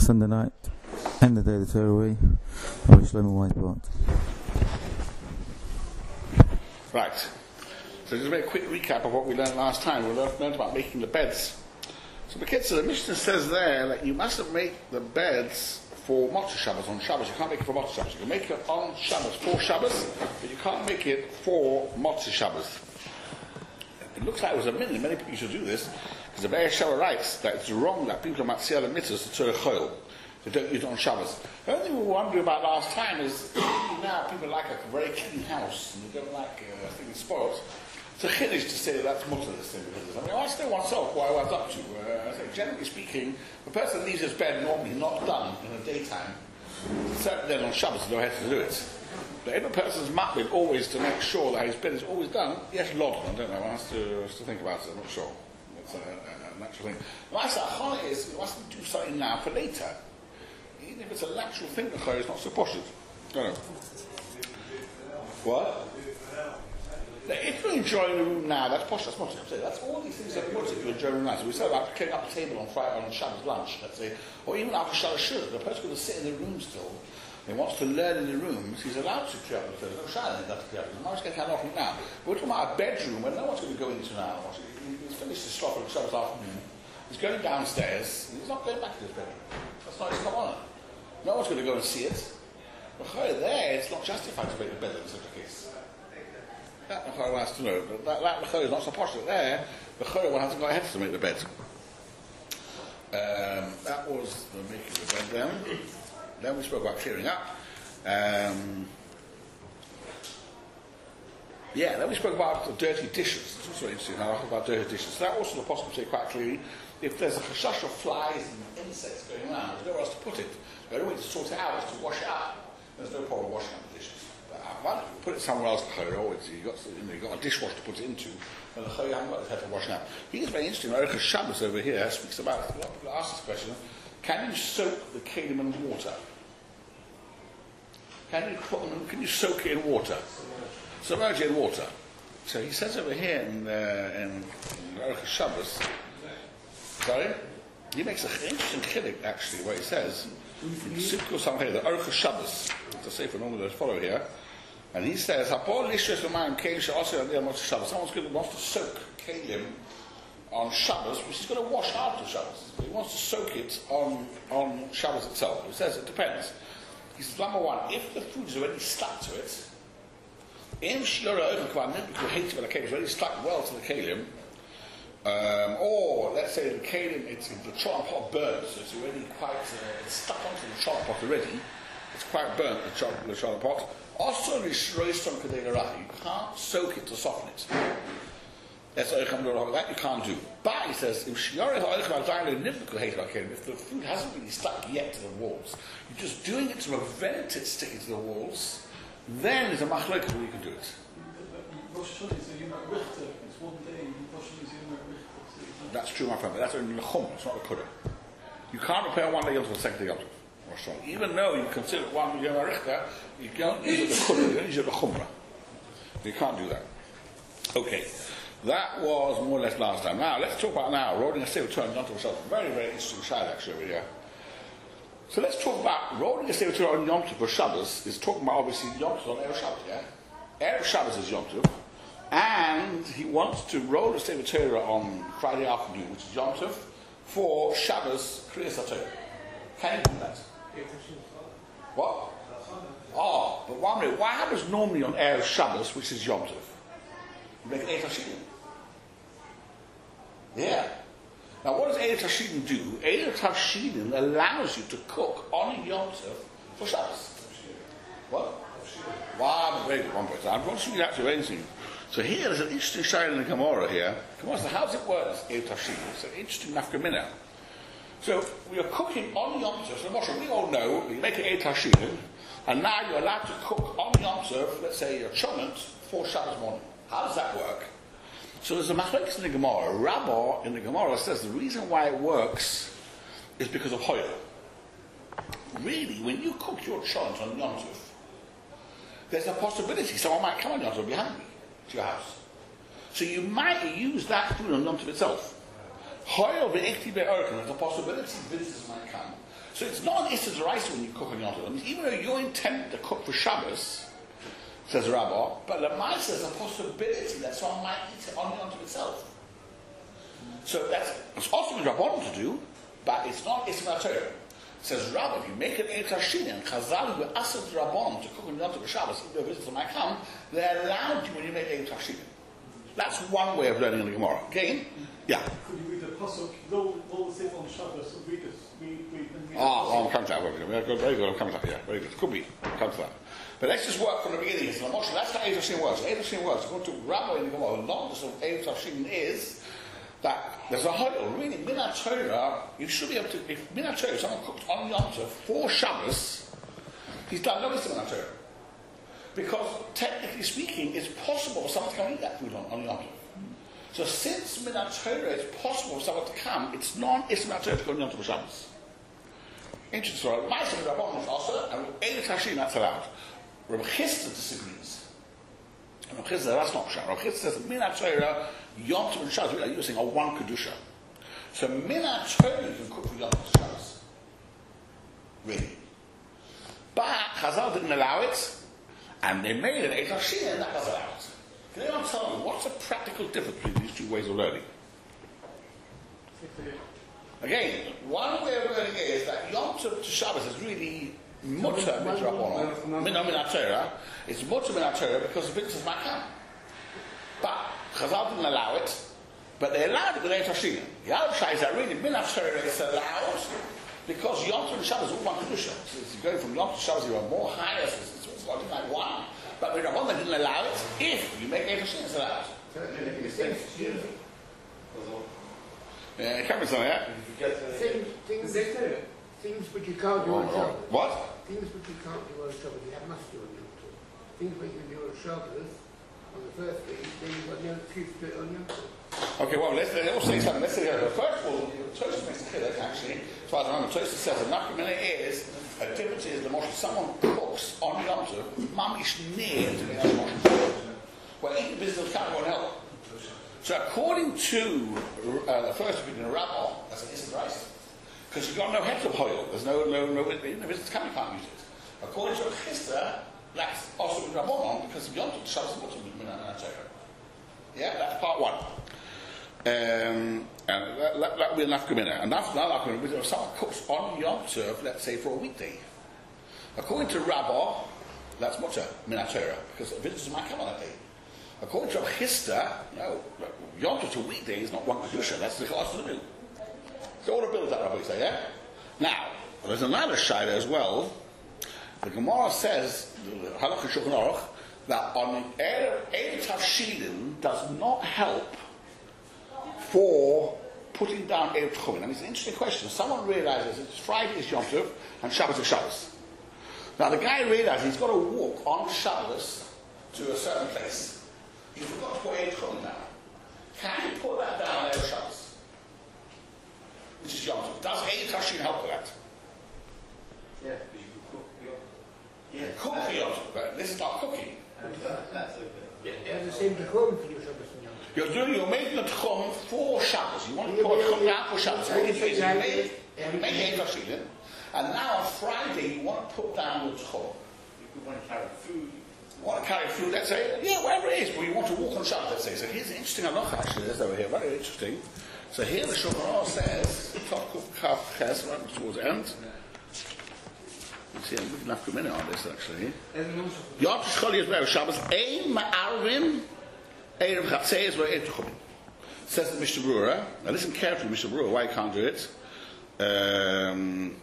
Sunday night, end of the day of the Torah. I wish Shlomo White part. Right. So just a very quick recap of what we learned last time. We learned about making the beds. So the Mishnah says there that you mustn't make the beds for Motzei Shabbos on Shabbos. You can't make it for Motzei Shabbos. You can make it on Shabbos for Shabbos, but you can't make it for Motzei Shabbos. It looks like it was a minute. Many people should do this because the Be'er Sheva writes that it's wrong that people are Matziyah and Mitzvahs to Torah Choil. They don't use it on Shabbos. The only thing we were wondering about last time is now people like a very clean house and they don't like things spoiled. It's a chiddush to say that that's mutter this thing. I mean, I ask myself what I was up to. I say, generally speaking, the person leaves his bed normally not done in the daytime. Certainly then on Shabbos, they don't have to do it. But if a person's matbid always to make sure that his bed is always done, yes, Lord, I don't know. I have to think about it. I'm not sure. It's a natural thing. My sachana is you mustn't do something now for later. Even if it's a natural thing, the chayr is not so posh. No. What? If you're enjoying the room now, that's posh, that's mutter. That's all these things that we mutter if you're enjoying the room now. So we said about clearing up the table on Friday on Shabbos lunch, let's say, or even after Shabbos shul. The person's going to sit in the room still. He wants to learn in the rooms, he's allowed to clear up the table. No shadow, that's clear up. He's not going to hand off it now. But we're talking about a bedroom where no one's going to go into now. He's finished his slot on Shabbos afternoon. He's going downstairs, and he's not going back to his bedroom. That's not his common. No one's going to go and see it. But there, it's not justified to make the bed in such a case. That Mechor wants to know. But that Mechor is not so posh. There, the Mechor will have to go ahead to make the bed. That was the making the bed then. Then we spoke about clearing up. Then we spoke about the dirty dishes. It's also interesting how I talk about dirty dishes. So that also the possible say quite clearly, if there's a chashash of flies and insects going around, there's nowhere else to put it. The only way to sort it out is to wash it up. There's no problem washing up the dishes. But put it somewhere else, you've got a dishwasher to put it into, and the you haven't got the head to wash it out. I think it's very interesting. Aruch Shabbos over here speaks about, a lot of people ask this question, can you soak the kelim in water? Can you soak it in water? Submerge it in water. So he says over here in Aruch Shabbos, sorry? He makes an interesting chiddush actually, where he says, in Sivkos Samchay, the Aruch Shabbos, it's a sefer normally that follow here, and he says, someone's wants to soak kelim on Shabbos, which he's going to wash after Shabbos. He wants to soak it on Shabbos itself. He says it depends. He says, number one, if the food is already stuck to it, it's already stuck well to the kelim, or let's say the kelim, the chocolate pot burns, so it's already quite stuck onto the chocolate pot already. It's quite burnt, the chocolate pot. Also, you can't soak it to soften it. That you can't do. But he says, if the food hasn't really stuck yet to the walls, you're just doing it to prevent it sticking to the walls, then there's a machlokes where you can do it. That's true, my friend, but that's only the chum, it's not the kudder. You can't repair one day until the second day until. Even though you consider it one yom harichta, you don't use it the kudder, you don't use it the chumrah. You can't do that. Okay. That was more or less last time. Now, let's talk about rolling a sefer Torah on Yom Tov Shabbos. Very, very interesting side actually over here. So let's talk about rolling a sefer Torah on Yom Tov for Shabbos. Is talking about obviously Yom Tov on Erev Shabbos, yeah? Erev Shabbos is Yom Tov. And he wants to roll a sefer Torah on Friday afternoon, which is Yom Tov, for Shabbos Kriyas HaTorah. Can you do that? What? Oh, but one minute. What happens normally on Erev Shabbos, which is Yom Tov? You make Eid Hashidin. Yeah. Now, what does Eid Hashidin do? Eid Hashidin allows you to cook on Yom Tov for Shabbos. What? Wow, very good. One point. I'm going to show you that to anything. So here there's an interesting shayla in the Gemara here. Gemara says, how does it work? Eid Hashidin. It's an interesting nafkamina. So we are cooking on Yom Tov. So Moshe, we all know you make an Eid Hashidin, and now you're allowed to cook on Yom Tov. Let's say your chonut for Shabbos morning. How does that work? So there's a machlokes in the Gemara. Rabbah in the Gemara says the reason why it works is because of hoyle. Really, when you cook your chont on Yom Tov, there's a possibility someone might come on Yom Tov and be hungry to your house. So you might use that food on Yom Tov itself. Hoyle ve'ekti be'orkan, there's a possibility visitors might come. So it's not an Issa D'Oraisa when you cook on Yom Tov. Even though you're intended to cook for Shabbos, says the Rabbah, but the Maisa is a possibility that someone might eat it on Yom Tov itself. So it's also a Rabbanon to do, but it's not Issa Torah. Says Rabbah, if you make an Eretz Hashini and Chazal were asad Rabbanon to cook on Yom Tov for Shabbos, even though visitors might come, they're allowed you when you make Eretz Hashini. That's one way of learning in the Gemara. Again, yeah. Could you read the pasuk? Though the same on Shabbos, read it. I'm coming to that. Very good. I'm coming to that. Yeah, very good. Could be. Come to that. But let's just work from the beginning. That's how Eretz Hashini works. Eretz Hashini works. According to Rabbah in the Gemara, the longest of Eretz Hashini is that there's a hoyle. Really, Minat Torah, you should be able to. If Minat Torah, someone cooked on Yom Tov for Shabbos, he's done no Minat Torah. Because technically speaking, it's possible for someone to come eat that food on Yom Tov. So since Minat Torah it's possible for someone to come, it's non-Issa Minat Torah to go on Yom Tov for Shabbos. Interesting story. Ma'aseh Rabbanon also, and with Eretz Hashini that's allowed. Rabbi Chisda disagrees. Rabbi Chisda, that's not Pshat. Rabbi Chisda says Minat Torah, Yom Tov and Shabbos, like you were saying, are one Kedusha. So Minat Torah you can cook for Yom Tov and Shabbos. Really. But Chazal didn't allow it, and they made an Eretz Hashini and that was allowed. Can anyone tell me what's the practical difference between these two ways of learning? Again, one way of learning is that Yom Tov to Shabbos is really mutter mitzvah Minat Torah. It's mutter Minat Torah because the visitors might come. But Chazal didn't allow it, but they allowed it with Eretz Hashini. The other side is that really Minat Torah is allowed because Yom Tov and Shabbos is all one Kedusha. So it's going from Yom Tov to Shabbos, you have more higher, it's like one. But the Rabbanon didn't allow it. If you make Eretz Hashini, it's allowed. Cameron's on that. Things which you can't do on Shabbos. What? Things which you can't do on Shabbos, you must do on Yom Tov. Things which you can do on Shabbos, on the first day, then you've got no excuse to do it on Yom Tov. Okay, well, let's say something. Let's say, first of all, Tosfos makes a chilek, actually. As far as I remember, Tosfos says the nafkamina is, a difference is, the Moshe, someone cooks on Yom Tov, mamish near to the Moshe. Well, even business can't go and help. So according to the first opinion of Rabbah, that's an instant rice. Because you've got no head of oil. There's no business can't use it. According to Chisda, that's also with Rabbanon, because Yom Tov Shabbos is mutter Minat Torah. Yeah, that's part one. And that will be enough Gemina. And that's not like if someone cooks on Yom Tov, let's say for a weekday. According to Rabbah, that's mutter Minat Torah, because visitors might come on that day. According to Chisda, no, Yom Tov to weekday is not one Kedusha, that's the class to do. So all the bills that Rabbi say, yeah? Now, there's another shayla as well. The Gemara says, Halakha Shulchan Aruch, that on Eretz Hashini does not help for putting down Eretz Chumin. And it's an interesting question. Someone realizes it's Friday is Yom Tov and Shabbos is Shabbos. Now the guy realizes he's got to walk on Shabbos to a certain place. He forgot to put Eretz Chumin down. Can you put that down Eretz Shabbos? Which is Yom Tov. Does Eretz Hashini help with that? Yeah, because you cook Yeah, cook for Yom Tov, but this is not cooking. That's okay. It's the same to come for your Shabbos and Yom Tov. You're making a tchum for Shabbos. You want to put a tchum down for Shabbos. So what you do is you make Eretz Hashini, and now on Friday you want to put down the tchum. You want to carry food. You want to carry food, let's say, yeah, whatever it is, but you want to walk on Shabbos, let's say. So here's an interesting halacha actually, this over here, very interesting. So here the Shulchan Aruch says, Top Kaf Ches, right towards the end. You see, I'm looking after a minute on this actually. Yom Tov is where Shabbos, Ein Ma'arvim, Erev Chatzei where Erev Tchumin. Says the Mishnah Berurah. Now listen carefully, Mishnah Berurah, why you can't do it. You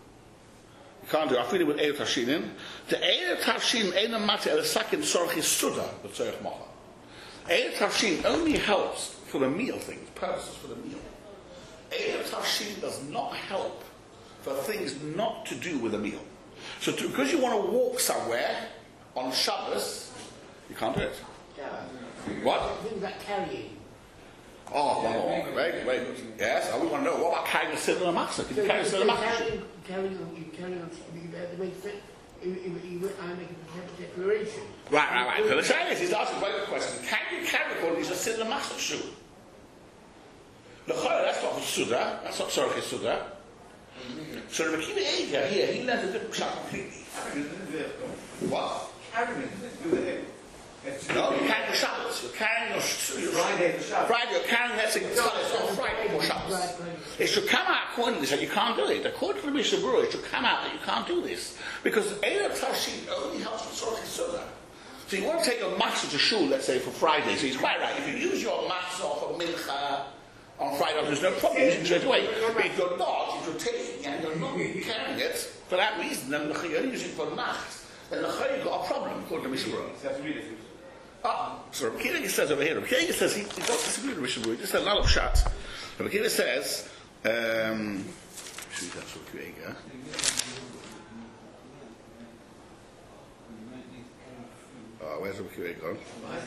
can't do it. I feel it with Erev Hashini. The Erev Hashini Ein Ma'at El Sakin Sorach Yisuda B'Tzorech Mocha. Erev Hashini only helps for the meal things, purposes for the meal. Erev Hashini does not help for things not to do with a meal. So because you want to walk somewhere on Shabbos, you can't do it. Yeah. What? Things like carrying. Oh, very good. Yes, I want to know, what about carrying a Siddur Matzah? Can you carry a Siddur Matzah? Carrying on, you have to make it, I make a declaration. Right. So the Shabbos is asking a very good question. Can you carry one is a Siddur Matzah shoe? That's not Suda, that's not Tzorech Suda. So the Akiva Eiger here, he learns a different pshat completely. What? Carrying, do it. No, you're carrying the Shabbos. You're carrying your Friday for Shabbos. Friday, you're carrying that thing on Friday for Shabbos. It should come out according to this that you can't do it. According to the Mishnah Berurah, it should come out that you can't do this. Because Erev Tashit only helps with Tzorech Suda. So you want to take a matzah to shul, let's say, for Friday. So he's quite right. If you use your matzah for mincha on Friday, there's no problem. You can straight away. But if you're not, if you're taking it and you're not carrying it for that reason, then you're using it for nacht, then you've got a problem, according to Mishnah Berurah. So Rabbi Akiva says over here, Rabbi Akiva says he don't disagree with Mishnah Berurah. This is another pshat. Rabbi Akiva says, where's Rabbi Akiva gone?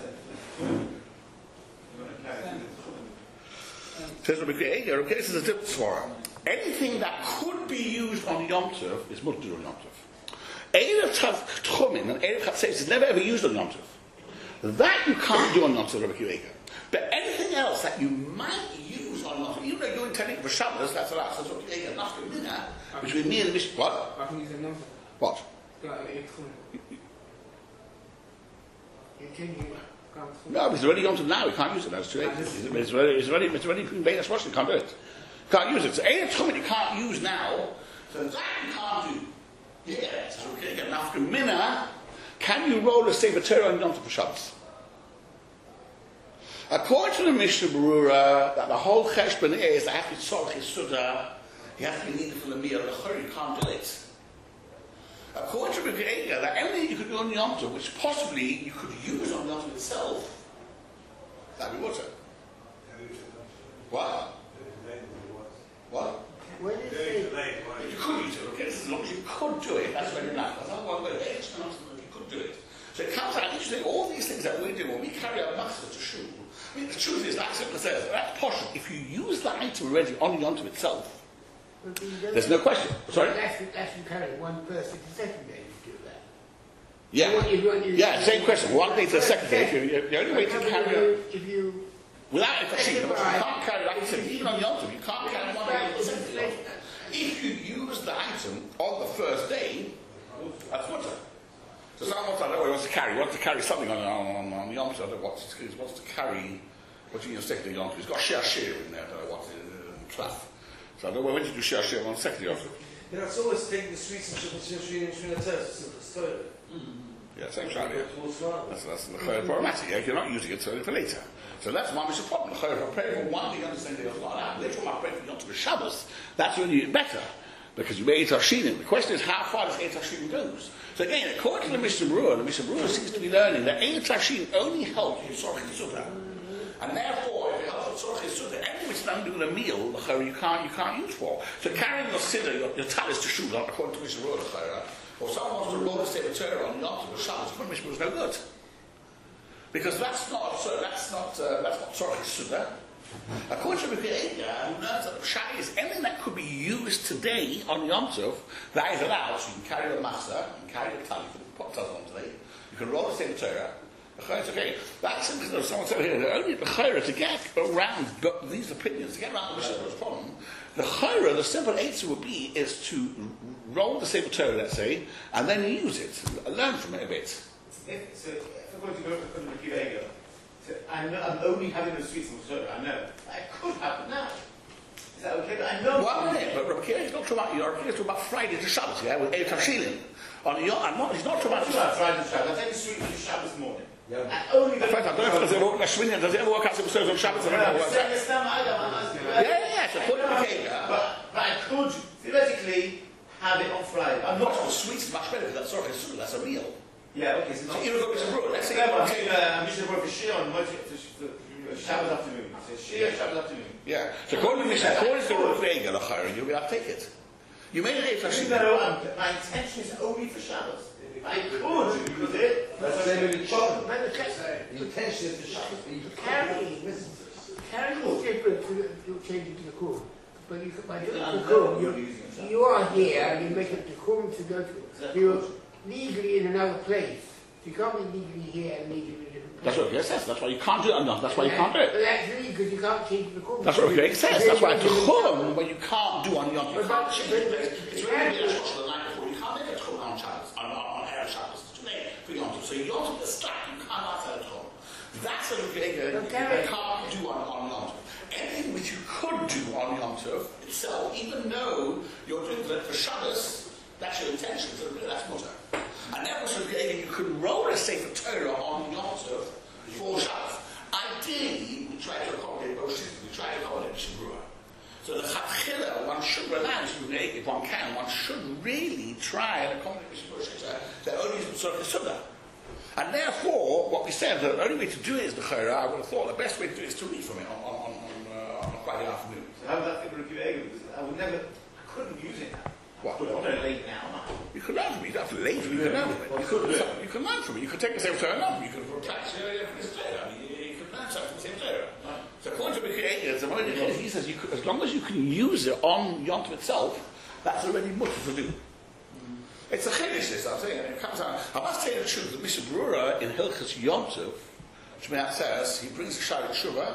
Says Rabbi Akiva says a different svara. Anything that could be used on Yom Tov is mutter on Yom Tov. Erev Tchumin and Erev Chatzos is never ever used on Yom Tov. That you can't do on Yom Tov, Rabbi Akiva. But anything else that you might use on Yom Tov, even though you're intending for Shabbos, that's allowed. So Rabbi Akiva, nothing in that between me and the Mishnah. What? I can use a number. What? No, he's already Yom Tov now. He can't use it. That's too late. It's already been Bein HaShosh. He can't do it. Can't use it. So Erev Tchumin you can't use now. So that you can't do. Yeah. So Rabbi Akiva, after Minna. Can you roll a Sefer Torah on Yom Tov for Shabbos? According to the Mishnah Berurah, that the whole cheshbon is that have to tzorech Suda, you have to be needed for the meal, you can't do it. According to Rabbi Akiva, that anything you could do on Yom Tov, which possibly you could use on Yom Tov itself, that'd be water. What? What? When is it? You could use it, okay? As long as you could do it, that's very nice. That's not one way. You could do it. So it comes out, interesting, all these things that we do when we carry our master to shul. I mean, the truth is, like Simcha says, that's posh. If you use the item already on Yom Tov itself, there's no question. Sorry? That's you carry one person to the second day you do that. Yeah. Same question. One day to the second day. The only way to carry if you without a machine, you can't carry, like I said, even on Yom Tov, you can't carry one day to the second day. If you use the item on the first day, that's mutter. So someone wants to carry something on Yom Tov. I don't know what he wants to carry. What do you stick to Yom Tov? He's got share in there. I don't know what cloth. So I don't know when you do share on the second Yom Tov. You know, it's always taking the sweets and between the toast. It's toilet. Yeah, same shot. That's the problematic. Yeah, you're not using it for later. So that's one is a problem. If I pray for one thing, understand the other one. Later on, I pray for Yom Tov Shabbos. That's really better. Because you made Eitar Shinim. The question is, how far does Eitar Shinim goes? So again, according to the Mishnah Berurah seems to be learning that Eitar Shinim only helps with Tzorech Suda. And therefore, if it helps with Tzorech Suda, anything which is not doing a meal, you can't use for. So carrying your siddur, your talis to shul, according to Mishnah Berurah, or someone wants to roll a Sefer Torah on Yom Tov Shabbos, for Mishnah Berurah is no good. Because that's not Tzorech Suda. According to Rabbi Akiva, who learns that the pshat is anything that could be used today on Yom Tov, that is allowed. So you can carry the masa, you can carry the tali for the pot on today, you can roll the Sefer Torah. It's okay. That's simply someone said here, the only Chayra to get around these opinions, to get around the Mishnah's problem, the Chayra, the simple answer would be, is to roll the Sefer Torah, let's say, and then use it, learn from it a bit. If I'm going to go to Rabbi Akiva, I'm only having the sweets and soda, I know. That could happen now. Is that okay? But I know. Well, but Rabbi Akiva is not talking about York, he's talking about Friday to Shabbos, yeah, with Eitar Shinim. He's not talking about Friday to Shabbos. I take the sweets for Shabbos morning. Yeah. Only the... I don't know if does it ever work out Sefer Torah on Shabbos? Yeah, so put Rabbi Akiva. But I could theoretically have it on Friday. I'm not sure. Sweets much better because that's a meal. Yeah, okay. So you look at Mishnah let's say Mishnah Berurah for Shir on Shabbos afternoon. So Shir Shabbos afternoon. Yeah. So according to Rabbi Akiva, you'll be able to take it. You made it Eitar Shinim. No, my intention is only for Shabbos. I could do it. That's the same with the chocolate. The intention is for Shabbos. Carrying is different to changing to the Qur'an. But by doing the Qur'an, you are here and you make it the Qur'an to go to. You're legally in another place. You can't be legally here and legally in a different place. That's what it says. That's why you can't do it on Yom. That's why you can't do it. But that's really because you can't change the course. That's what it says. That's why Tchum, when you can't do on Yom, you But can't that's- change it. It's really the night before. You can't make a Tchum on Shabbos, on Erev Shabbos. It's too late for Yom Tov. So Yom Tov is slack. You can't ask that at all. That's a you can't do on Yom Tov. Anything which you could do on Yom Tov itself, even though you're doing it for Shabbos, that's your intention. So that's mutter. And that was you could roll a Sefer Torah on Yom Tov for Shabbos. Ideally, we try to accommodate both systems. We try to accommodate Mishnah Berurah. So the Chatchila, one should rely, if one can, one should really try and accommodate Mishnah Berurah. That only is sort of Sunnah. And therefore, what we said, the only way to do it is the Chayra. I would have thought the best way to do it is to read from it on a Friday afternoon. So how would that fit with Rebbe? Because I couldn't use it now. What? But I'm not late now. You can learn from it. You don't have to leave. You can learn from it. You can learn from it. You can take the same Torah and learn from it. You can practice this Torah. You can learn something from the same Torah. So according to B'Kei, he says as long as you can use it on Yom Tov itself, that's already much to do. It's a chiddush, this, I'm saying. It comes out. I must tell you the truth. The Mishnah Berurah in Hilchos Yom Tov, Shmuel says, he brings a Sharet Shuvah.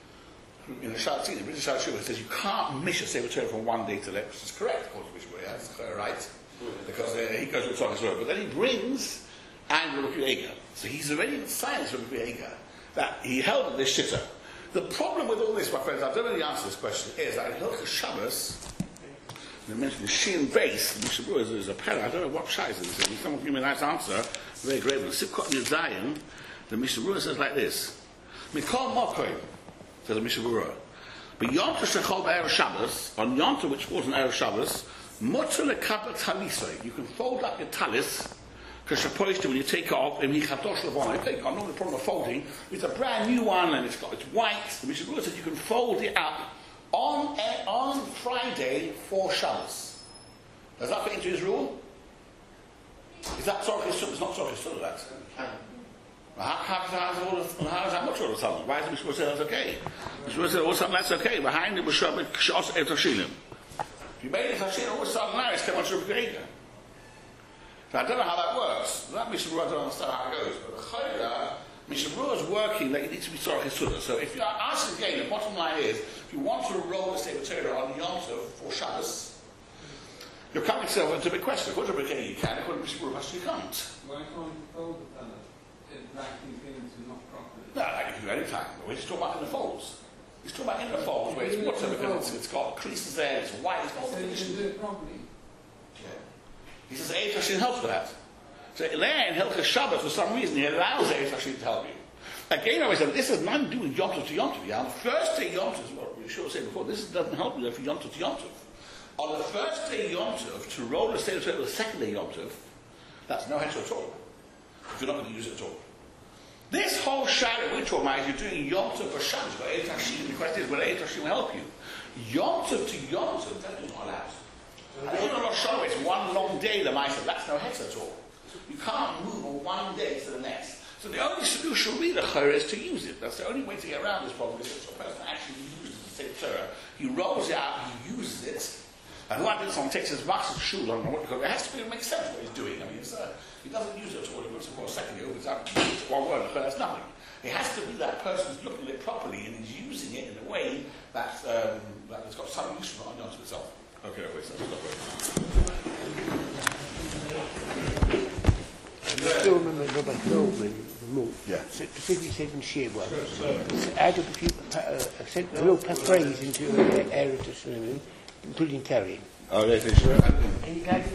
In the Sharet Tzidin, he brings a Sharet Shuvah. He says you can't miss a Sefer Torah from one day to the next, which is correct, according to Mishnah Berurah. That's right. Because he goes with Tzaddik Zorah. But then he brings Angel Rebbe So he's already in science with Rebbe that he held this shitter. The problem with all this, my friends, I don't really answer this question, is that in Hilchos Shabbos, you mentioned the Shin base, the Mishnah Berurah is a parrot. I don't know what shai is this. If someone give me a nice answer, very great. But Sivkot Yudzayin, the Mishnah Berurah says like this: Mikol Mokoy, says the Mishnah Berurah. But Yom Tov Shechol B'Erev Shabbos, on Yom Tov which falls on Erev Shabbos, Mutter lekabel talisay. You can fold up your talis. Because when you take it off, you take it off. Not the problem of folding. It's a brand new one and it's white. The Mishnah Berurah says you can fold it up on Friday for Shabbos. Does that fit into his rule? Is that Tzorchei Sunnah? It's not Tzorchei Sunnah, that. How is that much all of a sudden? Why is the Mishnah Berurah say that's okay? The Mishnah Berurah said all of a sudden that's okay. Behind the B'Shabbat K'shos Et Hashilim. If you made it Hashilim, all of a sudden now it's come on Shuvah. So I don't know how that works. That Mishnah Berurah, I don't understand how it goes. But the Chayra, Mishnah Berurah is working like it needs to be Tzorchei Sunnah. So if you ask again, the bottom line is, if you want to roll the Sefer Torah on Yom Tov for Shabbos, you're coming yourself into a big question. According to B'Kei, you can. According to Mishnah Berurah, you can't. Why can't you fold the pallet in wrapping things and not properly? No, I can do it any time. But we're just talking about in the folds. He's talking about in the folds where it's water because it's got creases there, it's white, it's got all So the you can conditions. do it properly. He says Eid Hashem helps with that. So there in Hilchos Shabbos, for some reason, he allows Eid Hashem to help you. Again, I always said, this has nothing to do with Yom Tov to Yom Tov. Yeah? On the first day Yom Tov, is what we should have said before, this doesn't help you for Yom Tov to Yom Tov. On the first day Yom Tov, to roll a Seder Torah with the second day Yom Tov, that's no heter at all. If you're not going to use it at all. This whole shadow we're talking about is you're doing Yom Tov for Shabbos, but Eid Hashem, the question is, will Eid Hashem help you? Yom Tov to Yom Tov, that is not allowed. And even on Rosh Hashanah, it's one long day, the Maisa, that's no heter at all. You can't move from one day to the next. So the only solution will be the Chayra is to use it. That's the only way to get around this problem. Is if a person actually uses the Sefer Torah, he rolls it out, he uses it, and who did someone takes his massive shul on what it has to be, it makes sense what he's doing. I mean, he doesn't use it at all. He puts it for a second, he opens up, one word, but that's nothing. It has to be that person who's looking at it properly and is using it in a way that it's got some use for it on itself. Okay, wait, so I still remember Robert Goldman, the monk, Yeah. specifically said in Shirwan, add up a few, sent a real phrase into an area to swimming, including carrying. Oh, yes, sure. And he